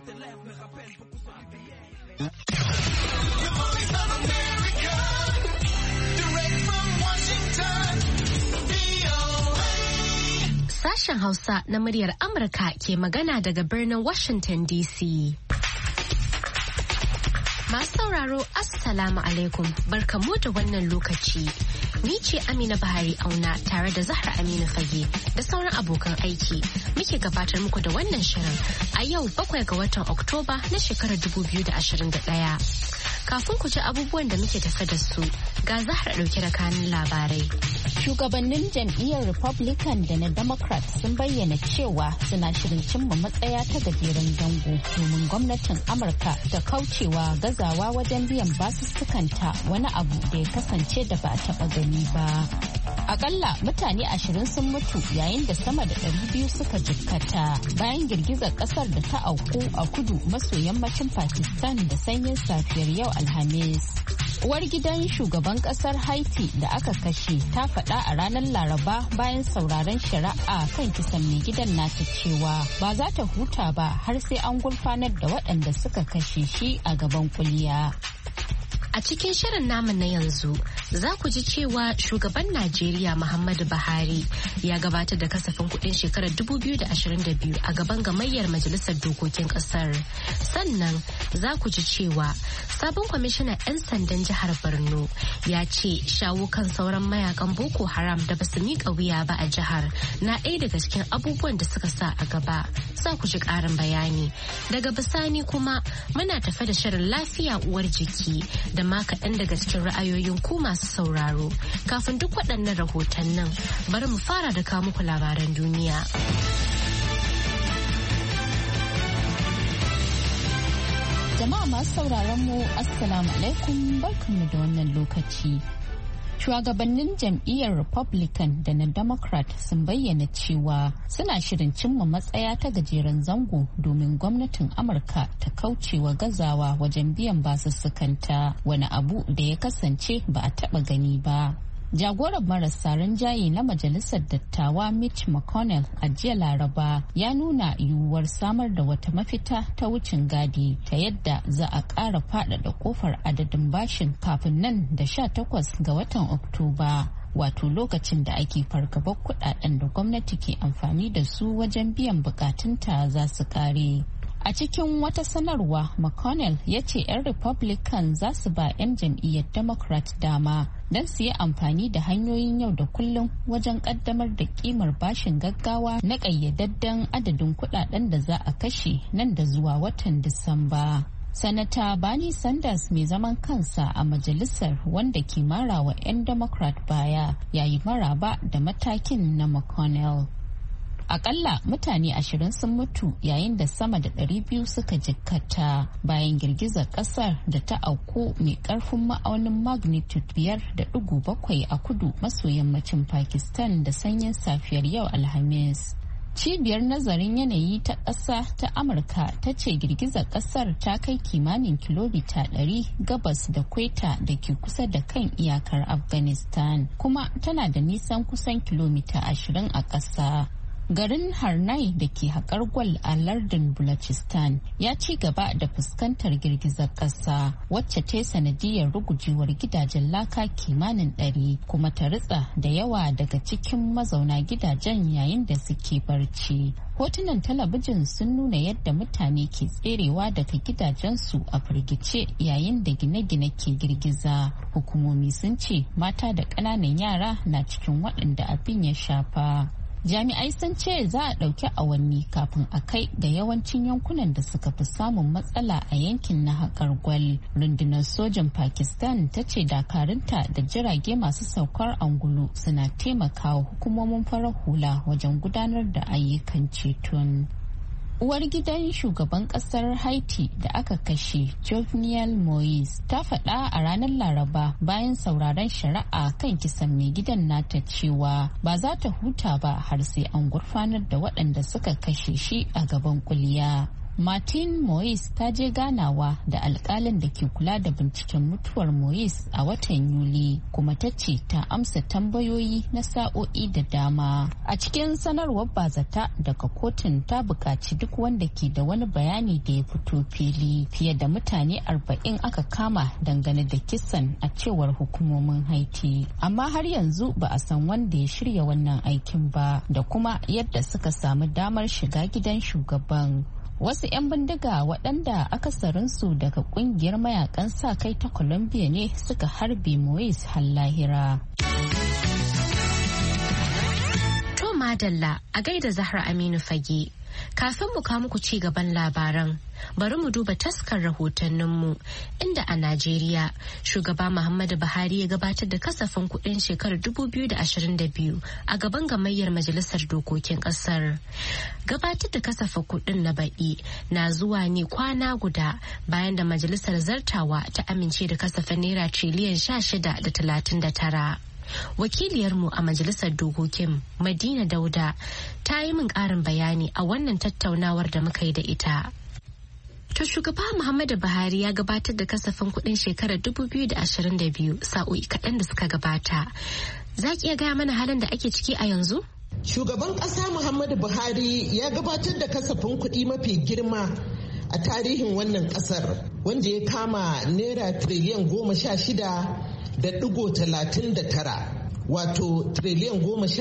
Sashen Hausa na muryar Amurka ke magana daga birnin Washington DC. Masu sauraro, Assalamu alaikum, barkamu da wannan lokaci. Ni ce Amina Bahari Auna tare da Zahra Aminu Fage da sauran abokan aiki. Muke gabatar muku da wannan shirin a yau 7 ga watan Oktoba na shekarar 2021. Kafin ku ji abubuwan da muke tafe da su, ga Zahra ɗauke da kanun labarai. Shugabannin jam'iyyar Republican da na Democrat sun bayyana cewa suna shirin cimma matsaya ta gajeren zango domin gwamnatin Amurka ta kaucewa gazawa wajen biyan basussukanta, wani abu da ya kasance da ba a taɓa gani ba. Akalla mutane 20 sun mutu yayin da sama da 200 suka jikkata bayan girgizar kasar da ta auku a kudu maso yammacin Pakistan da sanyin safiyar yau Alhamis. Uwar gidan shugaban kasar Haiti da aka kashe ta faɗa a ranar Laraba bayan sauraron shari'a kan kisan mai gidan nata cewa ba za ta huta ba har sai an gurfanar da waɗanda suka kashe shi a gaban kuliya. A cikin shirin namu na yanzu za ku ji cewa shugaban Najeriya Muhammadu Buhari ya gabatar da kasafin kuɗin shekarar 2022 a gaban gamayyar majalisar dokokin ƙasar. Sannan za ku ji cewa sabon kwamishinan 'yan sandan jihar Borno ya ce shawo kan sauran mayakan Boko Haram da basu miƙa wuya ba a jihar na ɗaya daga cikin abubuwan da suka sa a gaba. Za ku ji ƙarin bayani. Daga bisani kuma muna tafe da shirin lafiya uwar jiki da ma kaɗan daga cikin ra'ayoyin ku masu sauraro. Kafin duk waɗannan rahotannin bari mu fara da kawo muku labaran duniya. Jama'a masu sauraron mu Assalamu alaikum, barkanmu da wannan lokaci. Shugabannin jam'iyyar Republican da na Democrat sun bayyana cewa suna shirin cimma matsaya ta gajeren zango domin gwamnatin Amurka ta kaucewa gazawa wajen biyan basussukanta, wani abu da ya kasance ba a taɓa gani ba. Jagoran marasa rinjaye na Majalisar Dattawa Mitch McConnell a jiya Laraba ya nuna yiwuwar samar da wata mafita ta wucin gadi ta yadda za a ƙara faɗaɗa kofar adadin bashin kafin nan da 18 ga watan Oktoba. Wato lokacin da ake fargabar kuɗaɗen da gwamnati ke amfani da su wajen biyan bukatunta za su ƙare. A cikin wata sanarwa, McConnell ya ce 'yan Republican za su ba 'yan jam'iyyar Democrat dama don su yi amfani da hanyoyin yau da kullum wajen kaddamar da kimar bashin gaggawa na ƙayyadadden adadin kudaden da za a kashe nan da zuwa watan Disamba. Sanata Bernie Sanders mai zaman kansa a majalisar wanda ke marawa 'yan Democrat baya yayi maraba da matakin na McConnell. Akalla mutane 20 sun mutu yayin da sama da 200 suka jikkata bayan girgizar kasar da ta auku mai karfin ma'aunin magnitude 5.7 a kudu maso yammacin Pakistan da sanyin safiyar yau Alhamis. Cibiyar nazarin yanayi ta ƙasa ta Amurka ta ce girgizar ƙasar ta kai kimanin kilomita 100 gabas da Quetta da ke kusa da kan iyakar Afghanistan, kuma tana da nisan kusan kilomita 20 a ƙasa. Garin Harnai da ke haƙar gwal a lardin Balochistan ya ci gaba da fuskantar girgizar ƙasa wacce ta yi sanadiyar rugujewar gidajen laka kimanin 100 kuma ta ritsa da yawa daga cikin mazauna gidajen yayin da suke barci. Hotunan talabijin sun nuna yadda mutane ke tserewa daga gidajensu a firgice yayin da gine-gine ke girgiza. Hukumomi sun ce mata da ƙananan yara na cikin waɗanda abin ya shafa. Jami'ai sun ce za a ɗauki awanni kafin a kai ga yawancin yankunan da suka fi samun matsala a yankin na haƙar gwal. Rundunar sojin Pakistan ta ce dakarunta da jirage masu saukar angulu suna taimakawa hukumomin farar hula wajen gudanar da ayyukan ceton. Uwar gidan shugaban kasar Haiti da aka kashe, Jovenel Moise, ta faɗa a ranar Laraba bayan sauraron shari'a kan kisan mai gidan nata cewa ba za ta huta ba har sai an gurfanar da waɗanda suka kashe shi a gaban kuliya. Martin Moise ta je ganawa da alkalin da ke kula da binciken mutuwar Moise a watan Yuli, kuma ta ce ta amsa tambayoyi na sa'o'i da dama. A cikin sanarwar bazata daga kotun ta buƙaci duk wanda ke da wani bayani da ya fito fili. Fiye da mutane 40 aka kama dangane da kisan a cewar hukumomin Haiti. Amma har yanzu ba a san wanda ya shirya wannan aikin ba da kuma yadda suka samu damar shiga gidan shugaban. Wasu 'yan bindiga waɗanda akasarinsu daga ƙungiyar mayakan sa kai ta Colombia ne suka harbe Moise har lahira. To madalla a gaida Zahra Aminu Fage. Kafin mu kawo muku ci gaban labaran, bari mu duba taskar rahotanninmu inda a Najeriya shugaba Muhammadu Buhari ya gabatar da kasafin kuɗin shekarar 2022 a gaban gamayyar majalisar dokokin ƙasar. Gabatar da kasafin kuɗin na baɗi na zuwa ne kwana guda bayan da majalisar zartawa ta amince da kasafin naira tiriliyan 16.39. Wakiliyarmu a majalisar dokokin Madina Dauda ta yi min ƙarin bayani a wannan tattaunawar da muka yi da ita. To shugaba Muhammadu Buhari ya gabatar da kasafin kuɗin shekarar 2022 sa'o'i kaɗan da suka gabata. Za ki iya gaya mana halin da ake ciki a yanzu? Shugaban ƙasa Muhammadu Buhari ya gabatar da kasafin kuɗi mafi girma a tarihin wannan ƙasar, wanda ya kama naira tiriliyan 16.39, wato tiriliyan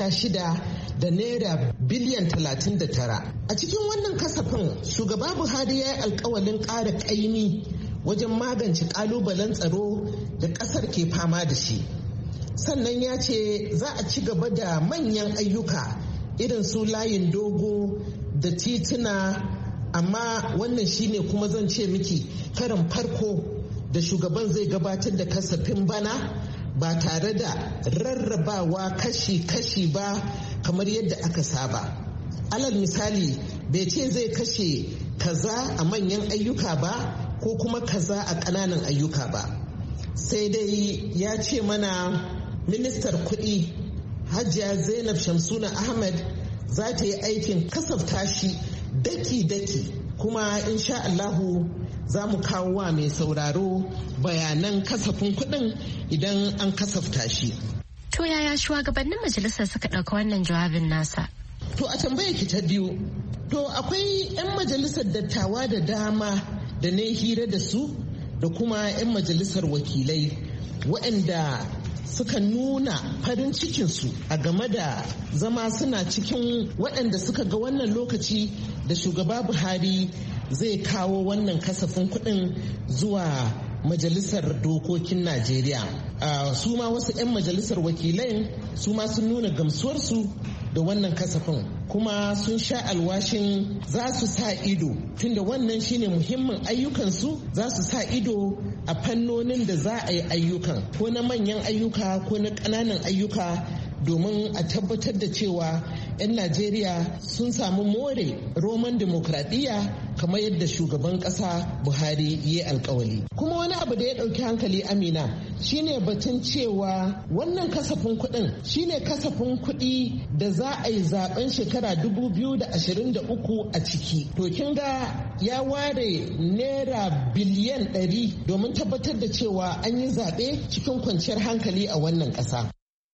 16 da naira biliyan 39. A cikin wannan kasafin shugaba Buhari ya yi alkawalin ƙara ƙaimi wajen magance ƙalubalen tsaro da ƙasar ke fama da shi. Sannan ya ce za a ci gaba da manyan ayyuka irin su layin dogo da tituna, amma wannan shine kuma zan ce miki karin farko da shugaban zai gabatar da kasafin bana ba tare da rarrabawa kashi-kashi ba kamar yadda aka saba. Alal misali bai ce zai kashe kaza a manyan ayyuka ba ko kuma kaza a ƙananan ayyuka ba. Sai dai ya ce mana ministar kuɗi Hajiya Zainab Shamsuna Ahmed za ta yi aikin kasafta shi daki-daki, kuma insha Allahu za mu kawo wa mai sauraro bayanan kasafin kuɗin idan an kasafta shi. To yaya shugabannin majalisar suka ɗauka wannan jawabin nasa? To a tambaya ki ta biyu, to akwai 'yan majalisar dattawa da dama da na hira da su da kuma 'yan majalisar wakilai waɗanda suka nuna farin cikinsu a game da zama suna cikin waɗanda suka ga wannan lokaci da shugaba Buhari zai kawo wannan kasafin kuɗin zuwa majalisar dokokin Najeriya. Su ma wasu 'yan majalisar wakilai su ma sun nuna gamsuwarsu da wannan kasafin, kuma sun sha alwashin za su sa ido, tunda wannan shine muhimmin ayyukansu, za su sa ido a fannonin da za a yi ayyukan, ko na manyan ayyuka ko na ƙananan ayyuka, domin a tabbatar da cewa 'yan Najeriya sun samu more roman demokradiyya kamar yadda shugaban ƙasa Buhari ya yi alkawali. Kuma wani abu da ya ɗauki hankali, Amina, shine batun cewa wannan kasafin kuɗin shine kasafin kuɗi da za a yi zaben shekara 2023 a ciki. To kin ga ya ware naira biliyan 100 domin tabbatar da cewa an yi zaɓe cikin kwanciyar hankali a wannan ƙasa.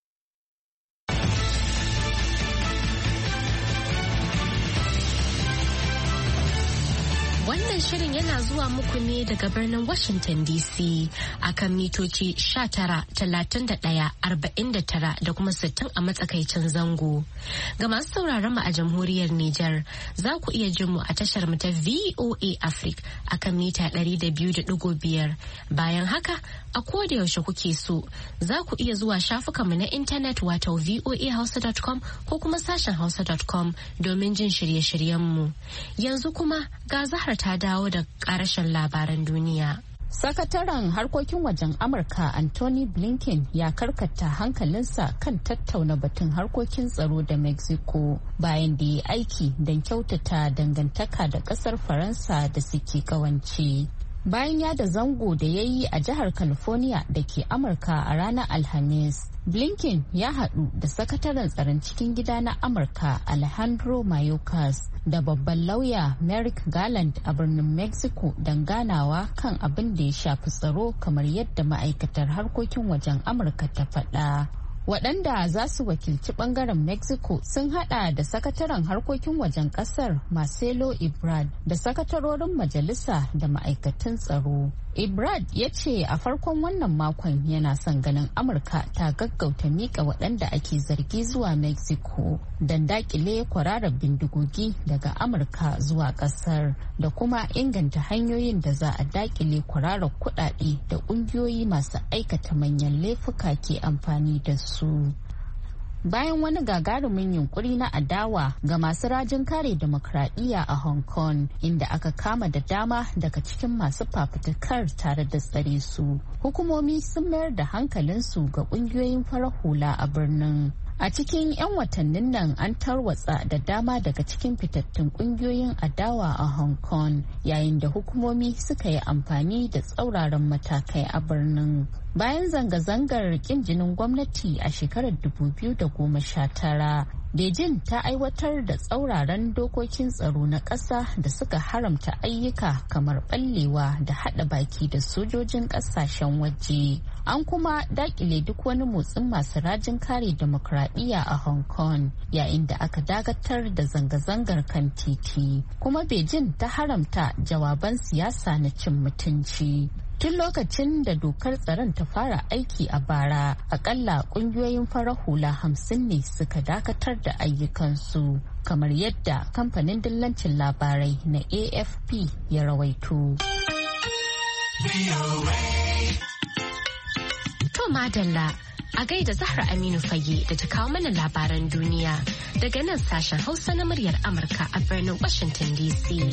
Wannan shirin yana zuwa muku ne daga birnin Washington DC akan mitoci 19,31,49 da kuma 60 a matsakaicin zango. Ga masu sauraron mu a jamhuriyar Nijar, za ku iya jin mu a tashar mu ta VOA Africa akan mita 200.5. Bayan haka, a koda yaushe kuke so, za ku iya zuwa shafukanmu na intanet wato voahausa.com ko kuma sashen hausa.com domin jin shirye-shiryen mu. Yanzu kuma ga Zahra ta dawo da karashen labaran duniya. Sakataren harkokin wajen Amurka Anthony Blinken ya karkata hankalinsa kan tattauna batun harkokin tsaro da Mexico bayan da ya aiki don kyautata dangantaka da kasar Faransa da suke kawance. bayan yada zango da ya yi a jihar California da ke Amurka a ranar Alhamis. Blinken ya haɗu da sakataren tsaron cikin gida na Amurka Alejandro Mayorkas da babban lauya Merrick Garland a birnin Mexico don ganawa kan abin da ya shafi tsaro kamar yadda ma'aikatar harkokin wajen Amurka ta faɗa. Waɗanda za su wakilci ɓangaren Mexico sun haɗa da sakataren harkokin wajen ƙasar Marcelo Ebrard da sakatarorin majalisa da ma'aikatan tsaro. Ebrard ya ce a farkon wannan makon yana son ganin Amurka ta gaggauta miƙa waɗanda ake zargi zuwa Mexico don daƙile kwararar bindigogi daga Amurka zuwa ƙasar da kuma inganta hanyoyin da za a daƙile kwararar kuɗaɗe da ƙungiyoyi masu aikata manyan laifuka ke amfani da su. Bayan wani gagarumin yunkuri na adawa ga masu rajin kare demokradiyya a Hong Kong, inda aka kama da dama daga cikin masu fafutukar tare da tsare su, hukumomi sun mayar da hankalinsu ga kungiyoyin farar hula a birnin. A cikin 'yan watannin nan an tarwatsa da dama daga cikin fitattun kungiyoyin adawa a Hong Kong, yayin da hukumomi suka yi amfani da tsauraran matakai a birnin. Bayan zanga-zangar kin jinin gwamnati a shekarar 2019, Beijing ta aiwatar da tsauraran dokokin tsaro na ƙasa da suka haramta ayyuka kamar ɓallewa da haɗa baki da sojojin ƙasashen waje. An kuma daƙile duk wani motsin masu rajin kare demokradiyya a Hong Kong, yayin da aka dakatar da zanga-zangar kan titi. Kuma Beijing ta haramta jawaban siyasa na cin mutunci. Tun lokacin da dokar tsaron ta fara aiki a bara, akalla kungiyoyin farar hula 50 ne suka dakatar da ayyukansu, kamar yadda kamfanin dillancin labarai na AFP ya rawaito. To madalla, a gaida Zahra Aminu Fage da ta kawo mana labaran duniya daga nan sashen Hausa na muryar Amurka a birnin Washington DC.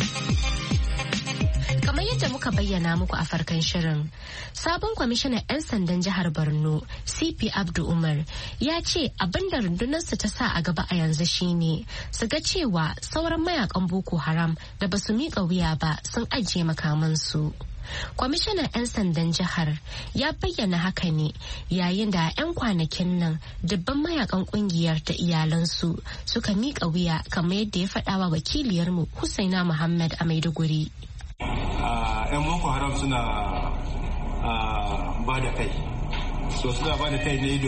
Kamar yadda muka bayyana muku a farkon shirin, sabon kwamishinan 'yan sandan jihar Borno CP Abdu Umar ya ce abin da rundunarsa ta sa a gaba a yanzu shine su ga cewa sauran mayakan Boko Haram da ba su miƙa wuya ba sun ajiye makamansu. Kwamishinan 'yan sandan jihar ya bayyana haka ne yayin da 'yan kwanakin nan dubban mayakan kungiyar da iyalansu suka miƙa wuya kamar yadda ya faɗawa wakiliyarmu Husaina Muhammad a Maiduguri. 'Yan Boko Haram suna ba da kai, suna ba da kai ne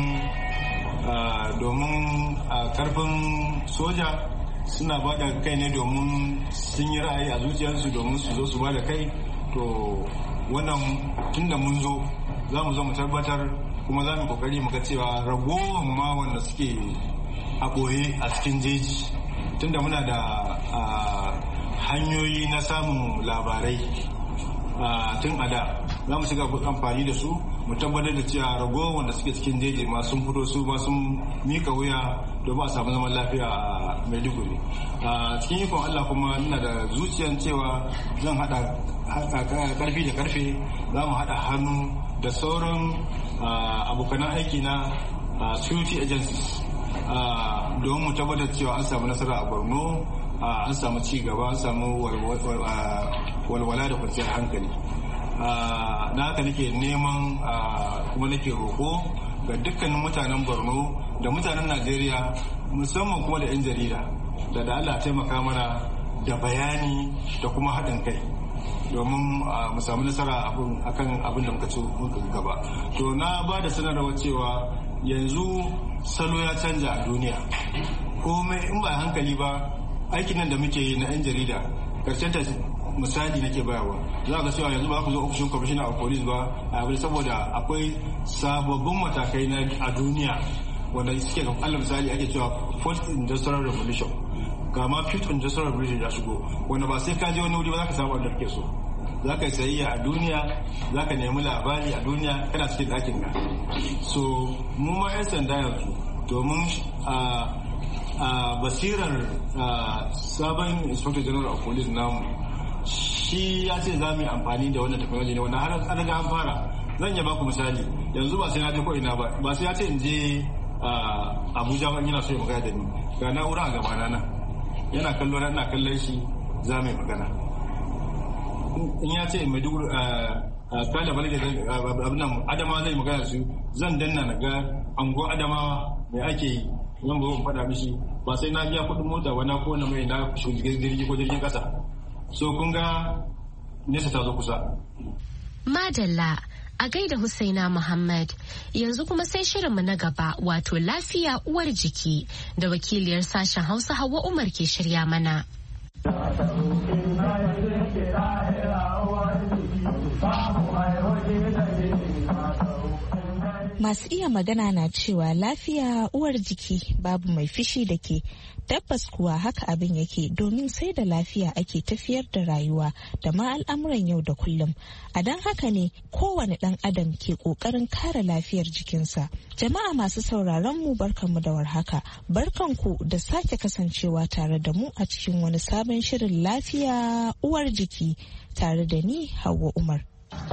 domin karfin soja, suna ba da kai ne domin sun yi ra'ayi a zuciyarsu domin su zo su ba da kai. To wannan tun da mun zo za mu zo mu tabbatar, kuma za mu kokari mu ga cewa ragowar ma wanda suke a ɓoye a cikin jeji, tunda muna da hanyoyi na samun labarai tun a da, za mu shiga amfani da su mu tabbatar da cewa ragowar wanda suke cikin jeji ma sun fito, su ma sun mika wuya domin a samu zaman lafiya a Maiduguri. Cikin ikon Allah kuma ina da zuciyar cewa zan haɗa karfi da karfe, za mu haɗa hannu da sauran abokanan aiki na security agencies domin mu tabbatar cewa an samu nasara a Borno, an samu ci gaba, an samu walwala da kwanciyar hankali. Na haka nake neman kuma nake roƙo ga dukkanin mutanen Borno da mutanen Najeriya, musamman kuma da 'yan jarida, da Allah taimaka mana da bayani da kuma haɗin kai domin mu samu nasara akan abin da muka gaba. To na ba da sanarwa cewa yanzu salo ya canja a duniya, komai in ba hankali ba, aikin nan da muke yi na 'yan jarida, karshen ta misali nake bayarwa, za ga cewa yanzu ba ku zo ofishin commissioner of police ba, saboda akwai sababbin matakai a duniya wanda suke ga Allah misali ake cewa fourth industrial revolution, ga ma fifth industrial revolution ya shigo, wanda ba sai ka je wani wuri ba za ka samu abin da kake so, za ka yi sayayya a duniya, za ka nemi labari a duniya, kana cikin ɗakin ka. So mu ma 'yan sanda yanzu domin basirar sabon inspector general of police namu, shi ya ce za mu yi amfani da wannan technology ne, wanda har an riga an fara. Zan iya baku misali, yanzu ba sai na je ko ina ba sai ya ce in je Abuja ba, yana so ya magana da ni, ga na'ura a gabana nan, yana kallo na, ina kallon shi, za mu yi magana. in ya ce Maiduguri kala balage abin Adama zai magana su zan danna na ga ango Adamawa me ake yi zan ba mu faɗa mishi ba sai na biya kuɗin mota wani ko na mai na jirgi ko jirgin ƙasa. So kun ga nesa ta zo kusa. Madalla a gaida Husaina Muhammad. Yanzu kuma sai shirinmu na gaba wato lafiya uwar jiki da wakiliyar sashen Hausa Hauwa Umar ke shirya mana. Masu iya magana na cewa lafiya uwar jiki babu mai fishi da ke. Tabbas kuwa haka abin yake domin sai da lafiya ake tafiyar da rayuwa da ma al'amuran yau da kullum. A don haka ne kowane ɗan adam ke ƙoƙarin kare lafiyar jikinsa. Jama'a masu sauraron mu barkanmu da warhaka. Barkanku da sake kasancewa tare da mu a cikin wani sabon shirin lafiya uwar jiki tare da ni Hauwa Umar.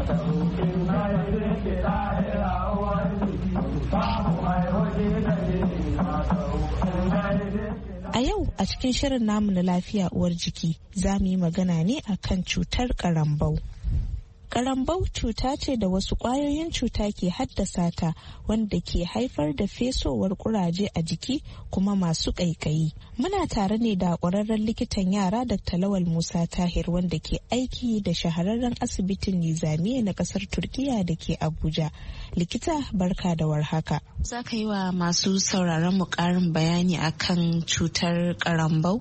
A yau a cikin shirin namu na lafiya uwar jiki za mu yi magana ne akan cutar karambau. Karambau cuta ce da wasu ƙwayoyin cuta ke haddasa ta wanda ke haifar da fesowar ƙuraje a jiki kuma masu ƙaiƙayi. Muna tare ne da ƙwararren likitan yara Dr. Lawal Musa Tahir wanda ke aiki da shahararren asibitin Nizamiya na ƙasar Turkiya da ke Abuja. Likita barka da warhaka. Za ka yi wa masu sauraron mu ƙarin bayani akan cutar karambau?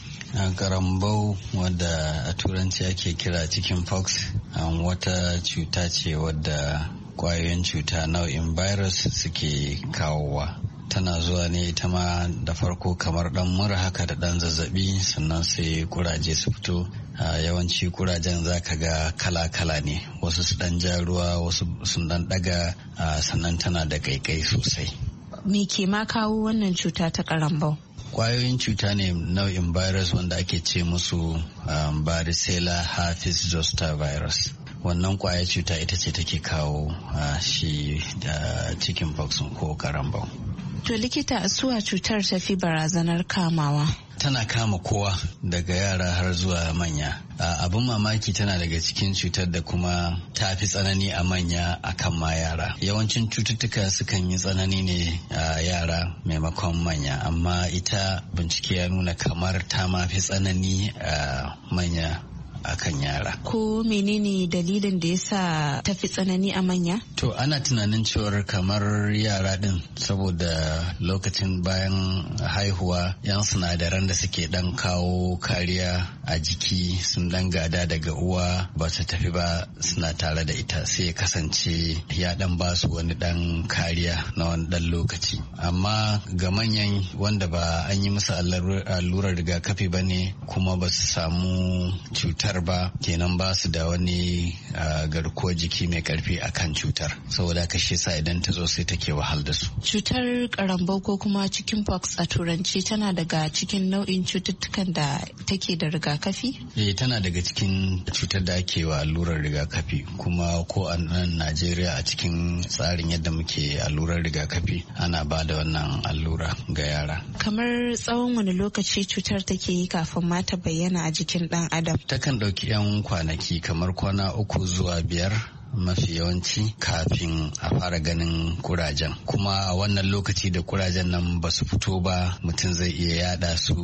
Karambau wadda a turanci ake kira chicken pox wata cuta ce wadda kwayoyin cuta nau'in virus suke kawowa. Tana zuwa ne ita ma da farko kamar dan mura haka da dan zazzabi sannan sai kuraje su fito. Yawanci kurajen zaka ga kala-kala ne, wasu su dan ja ruwa, wasu sun dan daga, sannan tana da kaikai sosai. Me ke ma kawo wannan cuta ta karambau? Kwayoyin cuta ne nau'in virus wanda ake ce musu varicella herpes zoster virus. Wannan kwayar cuta ita ce take kawo shi da chicken pox ko karambau. To likita, suwa cutar ta fi barazanar kamawa? Tana kama kowa daga yara har zuwa manya. Abin mamaki tana daga cikin cutar da kuma ta fi tsanani a manya akan ma yara. Yawancin cututtuka sukan yi tsanani ne a yara maimakon manya, amma ita bincike ya nuna kamar ta ma fi tsanani a manya akan yara. Ko menene dalilin da yasa ta fi tsanani a manya? To ana tunanin cewar kamar yara din saboda lokacin bayan haihuwa yan sinadaran da suke dan kawo kariya a jiki sun dan gada daga uwa ba su tafi ba suna tare da ita, sai ya kasance ya dan ba su wani dan kariya na wani dan lokaci. Amma ga manyan wanda ba an yi musu allurar rigakafi ba ne kuma ba su samu cutar ba, kenan ba su da wani garkuwar jiki mai karfi akan cutar, saboda ka shi sa idan ta zo sai take wahal da su. Cutar karambau ko kuma chicken pox a turanci tana daga cikin nau'in cututtukan da take da rigakafi? Tana daga cikin cutar da ake wa allurar rigakafi, kuma ko a nan Najeriya a cikin tsarin yadda muke allurar rigakafi ana ba da wannan allura ga yara. Kamar tsawon wani lokaci cutar take yi kafin ma ta bayyana a jikin dan adam? Takan ɗauki 'yan kwanaki kamar kwana 3 zuwa 5 mafi yawanci kafin a fara ganin kurajen, kuma a wannan lokaci da kurajen nan ba su fito ba mutum zai iya yada su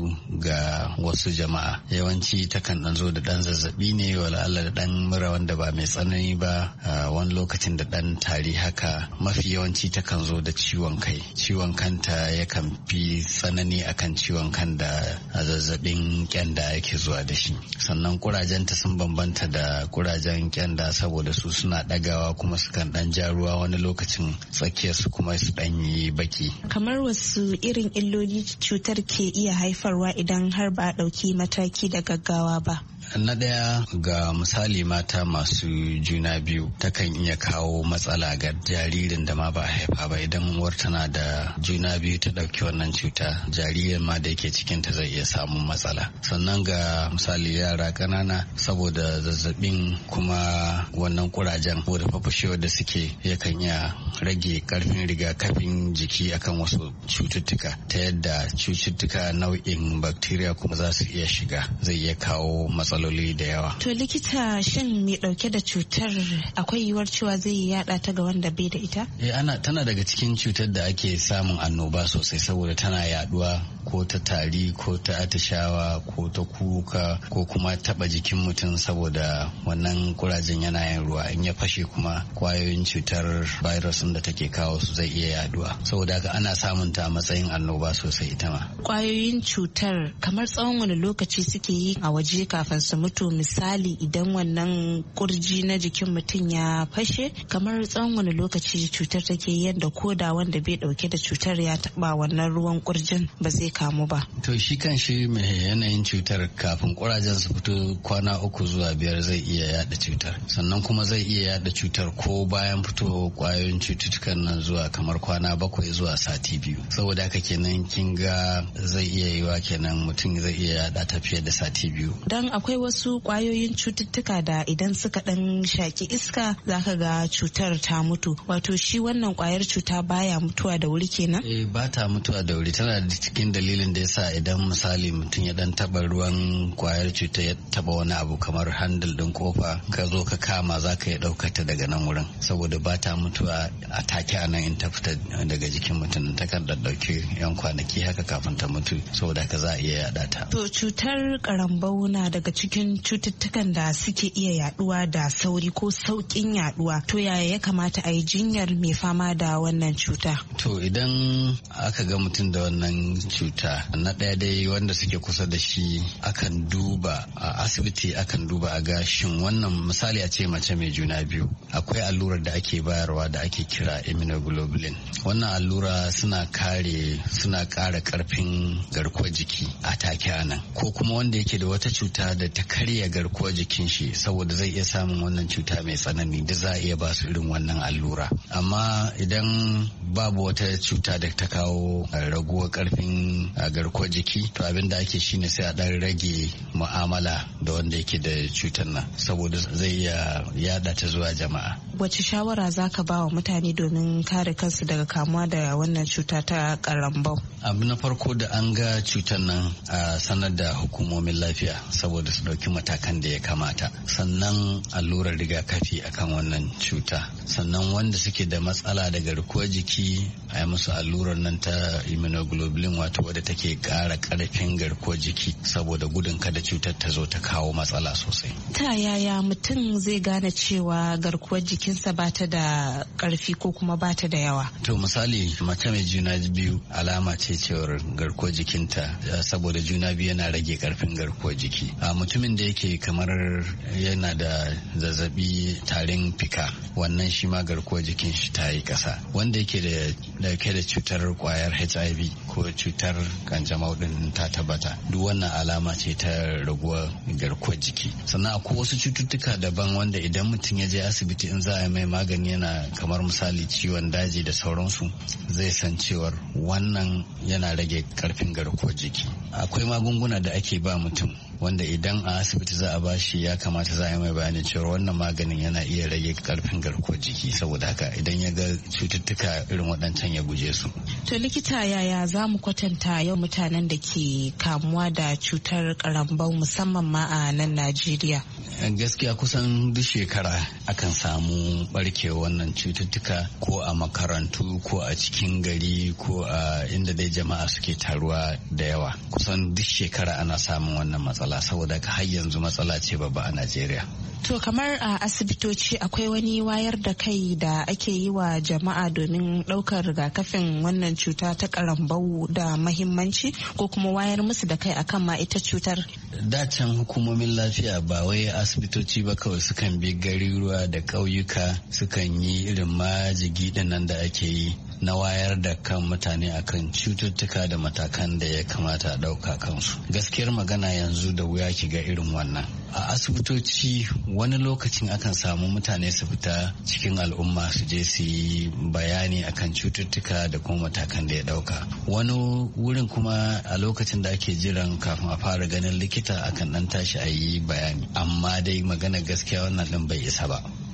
ga wasu jama'a. Yawanci takan dan zo da dan zazzabi ne, wala Allah da dan mura wanda ba mai tsanani ba, wani lokacin da dan tari haka. Mafi yawanci takan zo da ciwon kai, ciwon kanta yakan fi tsanani akan ciwon kan da zazzabin kyanda yake zuwa da shi. Sannan kurajenta sun bambanta da kurajen kyanda saboda su suna ɗagawa kuma sukan ɗan ja ruwa, wani lokacin tsakiyar su kuma su ɗan yi baki. Kamar wasu irin illoli cutar ke iya haifarwa idan har ba a ɗauki mataki da gaggawa ba? Na ɗaya, ga misali mata masu juna biyu takan iya kawo matsala ga jaririn da ma ba a haifa ba. Idan uwar tana da juna biyu ta ɗauki wannan cuta, jaririn ma da yake cikinta zai iya samun matsala. Sannan ga misali yara ƙanana, saboda zazzabin kuma wannan kurajen ko da fafashewar da suke yakan iya rage karfin rigakafin jiki akan wasu cututtuka ta yadda cututtuka nau'in bacteria kuma za su iya shiga, zai iya kawo matsaloli da yawa. To likita, shin mai dauke da cutar akwai yiwuwar cewa zai yada ta ga wanda bai da ita? Tana daga cikin cutar da ake samun annoba sosai saboda tana yaduwa ko ta tari ko ta atishawa ko ta kuka ko kuma taba jikin mutum saboda wannan kurajen yana yin ruwa, in ya fashe kuma kwayoyin cutar virus da take kawo su zai iya yaduwa, saboda haka ana samun ta a matsayin annoba sosai ita ma. Kwayoyin cutar kamar tsawon wani lokaci suke yi a waje kafin su mutu? Misali idan wannan kurji na jikin mutum ya fashe, kamar tsawon wani lokaci cutar take yadda koda wanda bai dauke da cutar ya taba wannan ruwan kurjin ba zai kamu ba? To shi kan shi mai yanayin cutar kafin kurajen su fito kwana 3 zuwa 5 zai iya yada cutar, sannan kuma zai iya yada cutar ko bayan fito kwayoyin cututtukan nan zuwa kamar kwana 7 zuwa sati 2. Saboda haka kenan kin ga zai iya yiwa kenan mutum zai iya yada ta fiye da sati 2. Dan akwai wasu kwayoyin cututtuka da idan suka dan shaki iska zaka ga cutar ta mutu, wato shi wannan kwayar cuta baya mutuwa da wuri kenan? Ba ta mutuwa da wuri, tana da cikin dalilin da yasa idan misali mutum ya dan taba ruwan kwayar cuta ya taba wani abu kamar handle din kofa ka zo ka kama zaka iya daukar ta daga nan wurin, saboda ba ta mutuwa a take a nan in ta fita daga jikin mutum, ta kan dauke yan kwanaki haka kafin ta mutu, saboda ka za a iya yada ta. To cutar karambau na daga cikin cututtukan da suke iya yaduwa da sauri ko saukin yaduwa, to yaya ya kamata a yi jinyar mai fama da wannan cuta? To idan aka ga mutum da wannan cuta, na ɗaya dai wanda suke kusa da shi akan duba a asibiti, akan duba a ga shin wannan misali a ce mace mai juna biyu, akwai allurar da ake bayarwa da ake kira immunoglobulin. Wannan allura suna ƙara karfin garkuwar jiki a take anan, ko kuma wanda yake da wata cuta da ta karya garkuwar jikin shi saboda zai iya samun wannan cuta mai tsanani, da za a iya ba su irin wannan allura. Amma idan babu wata cuta da ta kawo raguwar karfin garkuwar jiki, to abin da ake shine sai a dan rage mu'amala da wanda yake da cutar nan saboda zai iya yada ta zuwa jama'a. Wace shawara zaka ba wa mutane domin kare kansu daga kamuwa da wannan cuta ta karambau? Abu na farko da an ga cutar nan a sanar da hukumomin lafiya saboda su dauki matakan da ya kamata, sannan allurar rigakafi akan wannan cuta, sannan wanda suke da matsala da garkuwar jiki a yi musu allurar nan ta immunoglobulin, wato wadda take ƙara ƙarfin garkuwar jiki saboda gudun kada cutar ta zo ta kawo matsala sosai. Ta yaya mutum zai gane cewa garkuwar jikinsa ba ta da ƙarfi ko kuma ba ta da yawa? To misali mace mai juna biyu alama ce cewar garkuwar jikinta, saboda juna biyu yana rage ƙarfin garkuwar jiki. A mutumin da yake kamar yana da zazzabi tarin fika, wannan shi ma garkuwar jikin shi ta yi ƙasa. Wanda yake da cutar kwayar HIV ko cutar kanjamau din ta tabbata, duk wannan alama ce ta raguwar garkuwar jiki. Sannan akwai wasu cututtuka daban wanda idan mutum ya je asibiti in za a mai magani, yana kamar misali ciwon daji da sauransu, zai san cewar wannan yana rage karfin garkuwar jiki. Akwai magunguna da ake ba mutum wanda idan a asibiti za a bashi ya kamata za a yi mai bayanin cewa wannan maganin yana iya rage karfin garkuwar jiki, saboda haka idan ya ga cututtuka irin waɗancan ya guje su. To likita, yaya za mu kwatanta yau mutanen da ke kamuwa da cutar karambau musamman ma a nan Najeriya? Gaskiya kusan duk shekara akan samu barkewar wannan cututtuka, ko a makarantu ko a cikin gari ko a inda dai jama'a suke taruwa da yawa. Kusan duk shekara ana samun wannan matsala, saboda har yanzu matsala ce babba a Najeriya. To kamar a asibitoci akwai wani wayar da kai da ake yi wa jama'a domin ɗaukar rigakafin wannan cuta ta karambau da mahimmanci, ko kuma wayar musu da kai akan ma ita cutar? Dacen hukumomin lafiya ba wai asibitoci ba kawai, sukan bi garuruwa da ƙauyuka, sukan yi irin majigi nan da ake yi na wayar da kan mutane akan cututtuka da matakan da ya kamata a ɗauka kansu. Gaskiyar magana yanzu da wuya ki ga irin wannan. A asibitoci wani lokacin akan samu mutane su fita cikin al'umma su je su yi bayani akan cututtuka da kuma matakan da ya ɗauka. Wani wurin kuma a lokacin da ake jiran kafin a fara ganin likita akan ɗan tashi a yi bayani. Amma dai magana gaskiya wannan ɗin bai isa ba.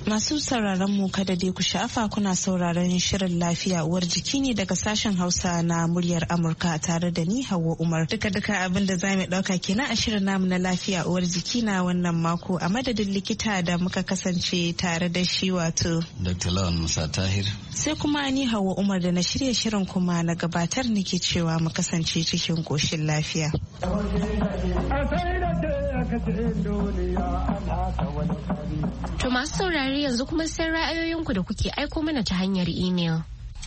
Masu sauraron mu kada dai ku sha'afa kuna sauraron shirin lafiya uwar jiki ne daga sashen Hausa na muryar Amurka tare da ni Hauwa Umar. Duka abin da za mu dauka kenan a shirin namu na lafiya uwar jiki na wannan mako a madadin likita da muka kasance tare da shi wato Dr. Lawan Musa Tahir. Sai kuma ni Hauwa Umar da na shirya shirin kuma na gabatar nake cewa mu kasance cikin koshin lafiya. To masu saurari yanzu kuma sai ra'ayoyinku da kuke aiko mana ta hanyar imel.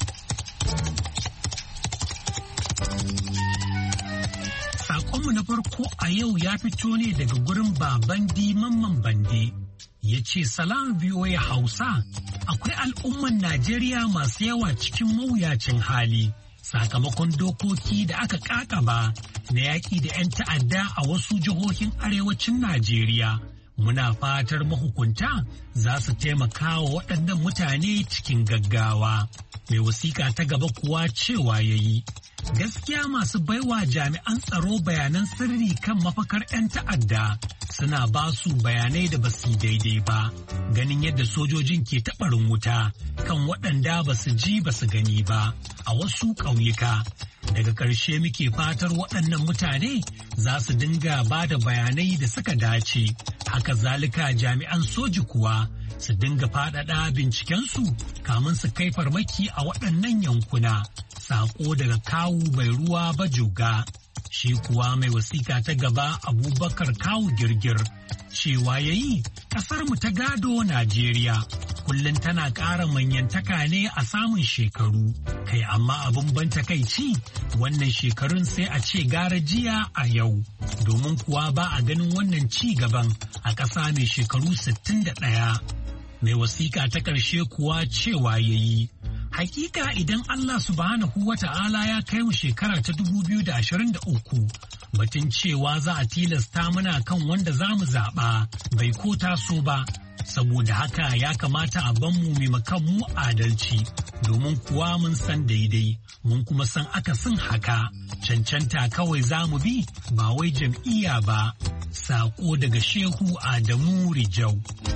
Sakonmu na farko a yau ya fito ne daga gurin baban Mamman Bande. Ya ce salam VOA Hausa, akwai al'umman Najeriya masu yawa cikin mawuyacin hali. Sakamakon dokoki da aka kakaba na yaƙi da 'yan ta'adda a wasu jihohin arewacin Najeriya. Muna fatar mahukunta za su taimaka wa waɗannan mutane cikin gaggawa. Mai wasiƙa ta gaba kuwa cewa ya yi. Gaskiya masu baiwa jami'an tsaro bayanan sirri kan mafakar 'yan ta'adda suna ba su bayanai da basu daidai ba. Ganin yadda sojojin ke taɓarin wuta kan waɗanda ba su ji ba su gani ba a wasu ƙauyuka. Daga ƙarshe muke fatar waɗannan mutane za su dinga ba da bayanai da suka dace. Haka zalika jami'an soji kuwa su dinga faɗaɗa bincikensu kamun su kai farmaki a waɗannan yankuna. Sako daga kawu mai ruwa bajoga. Shi kuwa mai wasiƙa ta gaba Abubakar Kawu Girgir cewa yayi ƙasarmu ta gado Najeriya kullum tana ƙara manyantaka ne a samun shekaru. Kai amma abin ban takaici wannan shekarun sai a ce gara jiya a yau. Domin kuwa ba a ganin wannan ci gaban a ƙasa mai shekaru 61. Mai wasiƙa ta ƙarshe kuwa cewa yayi. Hakika idan Allah subhanahu wa ta'ala ya kai mu shekara ta 2023 batun cewa za a tilasta mana kan wanda za mu zaɓa bai ko taso ba, saboda haka ya kamata a banmu maimakon mu adalci domin kuwa mun san daidai mun kuma san akasin haka cancanta kawai za mu bi ba wai jam'iyya ba. Sako daga Shehu Adamu Rijau.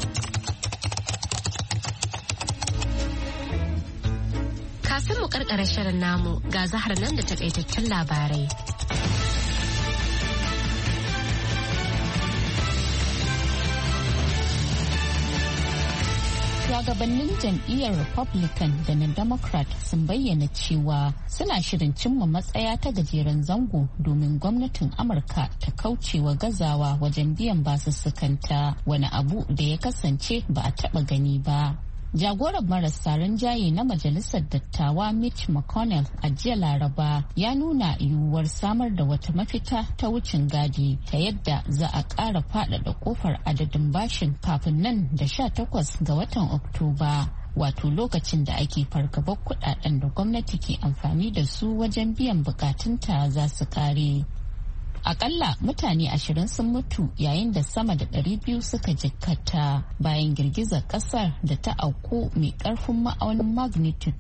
Kafin mu karkara shirin namu ga Zahar nan da takaitaccen labarai. Shugabannin jam'iyyar Republican da na Democrat sun bayyana cewa suna shirin cimma matsaya ta gajeren zango domin gwamnatin Amurka ta kaucewa gazawa wajen biyan basussukanta, wani abu da ya kasance ba a taɓa gani ba. Jagoran marasa rinjaye na Majalisar Dattawa Mitch McConnell a jiya Laraba ya nuna yiwuwar samar da wata mafita ta wucin gadi ta yadda za a ƙara faɗaɗa ƙofar adadin bashin kafin nan da 18 ga watan Oktoba. Wato lokacin da ake fargabar kuɗaɗen da gwamnati ke amfani da su wajen biyan bukatunta za su ƙare. Akalla mutane 20 sun mutu yayin da sama da 200 suka jikkata bayan girgizar kasar da ta auku mai karfin ma'aunin magnitude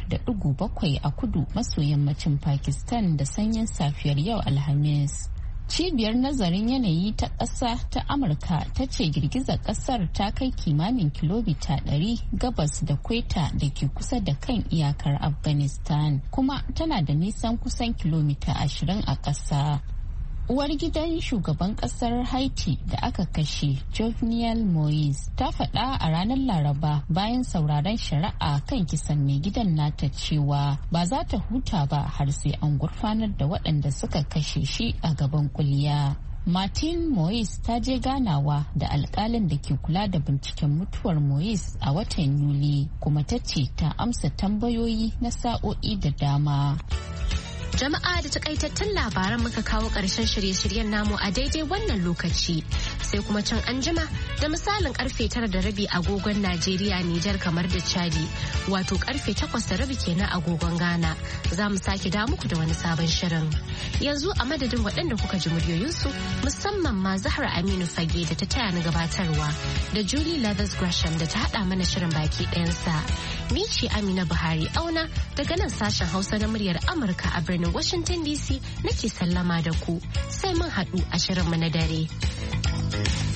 5.7 a kudu maso yammacin Pakistan da sanyin safiyar yau Alhamis. Cibiyar nazarin yanayi ta ƙasa ta Amurka ta ce girgizar ƙasar ta kai kimanin kilomita 100 gabas da Kweta da ke kusa da kan iyakar Afghanistan, kuma tana da nisan kusan kilomita 20 a ƙasa. Uwar gidan shugaban kasar Haiti da aka kashe Jovenel Moise ta faɗa a ranar Laraba bayan sauraron shari'a kan kisan mai gidan nata cewa ba za ta huta ba har sai an gurfanar da waɗanda suka kashe shi a gaban kuliya. Martin Moise ta je ganawa da alkalin da ke kula da binciken mutuwar Moise a watan Yuli, kuma ta ce ta amsa tambayoyi na sa'o'i da dama. Jama'a da takaitattun labaran muka kawo ƙarshen shirye-shiryen namu a daidai wannan lokaci, sai kuma can anjima da misalin karfe 9:30 agogon Najeriya, Nijar, kamar da Chadi, wato karfe 8:30 kenan agogon Ghana. Za mu sake da muku da wani sabon shirin. Yanzu a madadin waɗanda kuka ji muryoyinsu, musamman ma Zahra Aminu Fage da ta taya ni gabatarwa, da Julie Leathers Gresham da ta haɗa mana shirin baki ɗayansa. Ni ce Amina Buhari Auna daga nan sashen Hausa na muryar Amurka a birnin Washington DC nake sallama da ku, sai mun haɗu a shirinmu na dare.